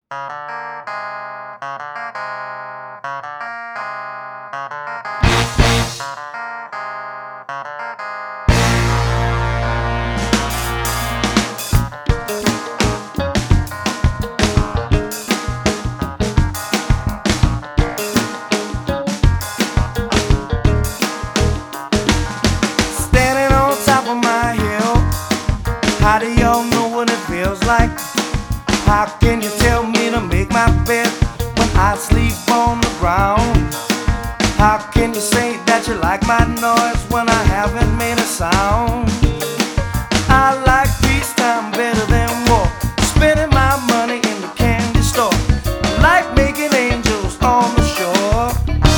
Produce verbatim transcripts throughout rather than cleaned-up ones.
Standing on top of my hill, how do y'all know what it feels like? How can you tell me to make my bed when I sleep on the ground? How can you say that you like my noise when I haven't made a sound? I like peacetime better than war, spending my money in the candy store. I like making angels on the shore.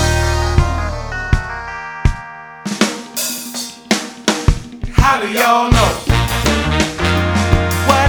How do y'all know? What?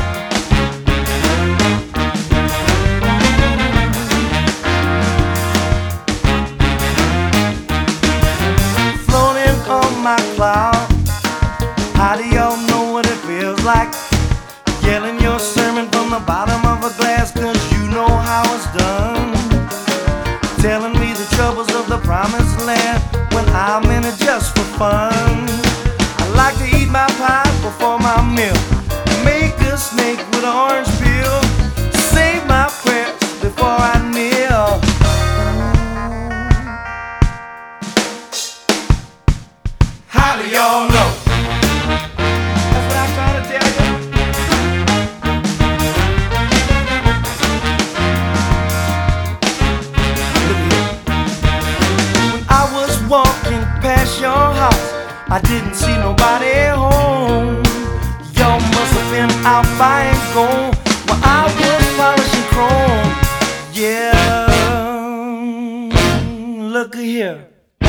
Floating on my cloud. How do y'all know what it feels like? Yelling your sermon from the bottom of a glass, cause you know how it's done. Telling me the troubles of the promised land when I'm in it just for fun. I like to eat my pie before my meal, make a snake with an orange peel, say my prayers before I kneel. How do y'all know? That's what I'm trying to tell you. Look here. When I was walking past your house, I didn't see nobody home. Y'all must have been out buying gold while I was polishing chrome. Yeah, look here.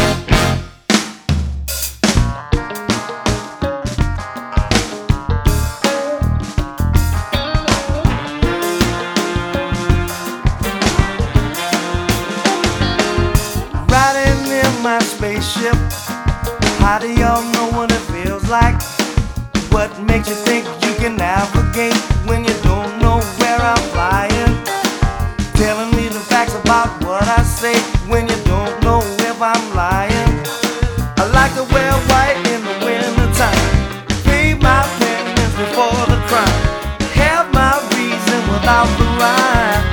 Riding in my spaceship, how do y'all know what it feels like? What makes you think you can navigate when you don't know where I'm flying? Telling me the facts about what I say when you don't know if I'm lying. I like to wear white in the wintertime, pay my penance before the crime, have my reason without the rhyme.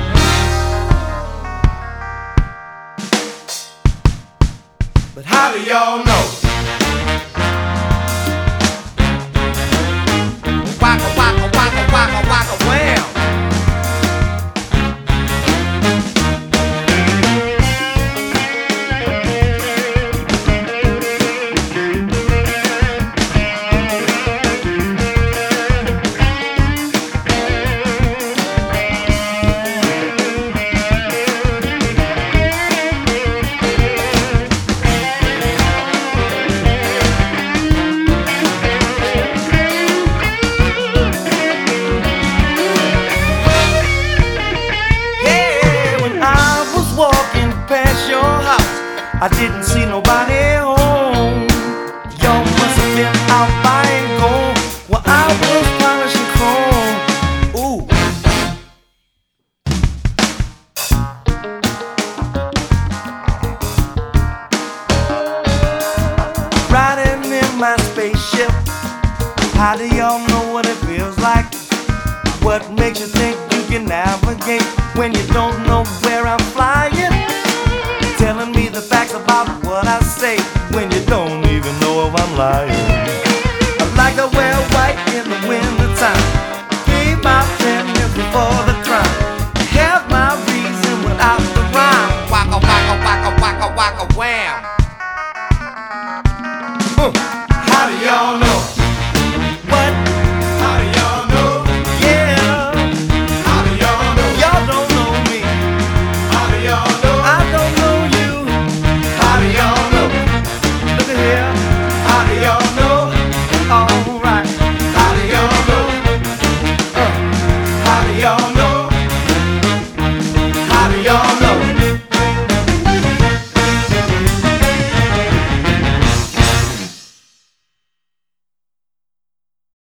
But how do y'all know? Waka waka waka waka waka wham. I didn't see nobody home. Y'all must have been out buying gold while I was polishing chrome. Ooh. Riding in my spaceship, how do y'all know what it feels like? What makes you think you can navigate when you don't know where I'm flying? Telling me the facts about what I say when you don't even know if I'm lying.